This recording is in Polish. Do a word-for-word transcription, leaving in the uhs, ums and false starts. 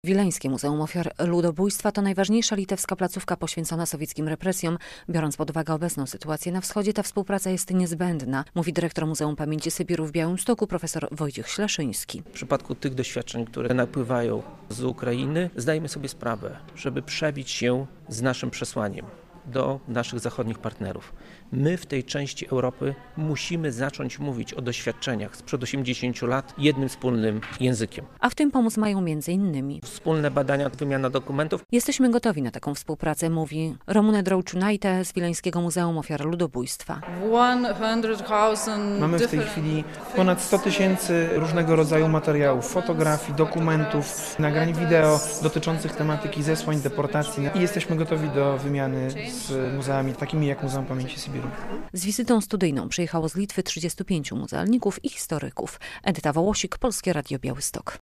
Wileńskie Muzeum Ofiar Ludobójstwa to najważniejsza litewska placówka poświęcona sowieckim represjom. Biorąc pod uwagę obecną sytuację na wschodzie, ta współpraca jest niezbędna, mówi dyrektor Muzeum Pamięci Sybiru w Białymstoku profesor Wojciech Śleszyński. W przypadku tych doświadczeń, które napływają z Ukrainy, zdajemy sobie sprawę, żeby przebić się z naszym przesłaniem do naszych zachodnich partnerów. My w tej części Europy musimy zacząć mówić o doświadczeniach sprzed osiemdziesięciu lat jednym wspólnym językiem. A w tym pomóc mają między innymi Wspólne badania, wymiana dokumentów. Jesteśmy gotowi na taką współpracę, mówi Romune Drołczunajte z Wileńskiego Muzeum Ofiar Ludobójstwa. Mamy w tej chwili ponad sto tysięcy różnego rodzaju materiałów, fotografii, dokumentów, nagrań wideo dotyczących tematyki zesłań, deportacji i jesteśmy gotowi do wymiany z muzeami takimi jak Muzeum Pamięci Sybiru. Z wizytą studyjną przyjechało z Litwy trzydziestu pięciu muzealników i historyków. Edyta Wołosik, Polskie Radio Białystok.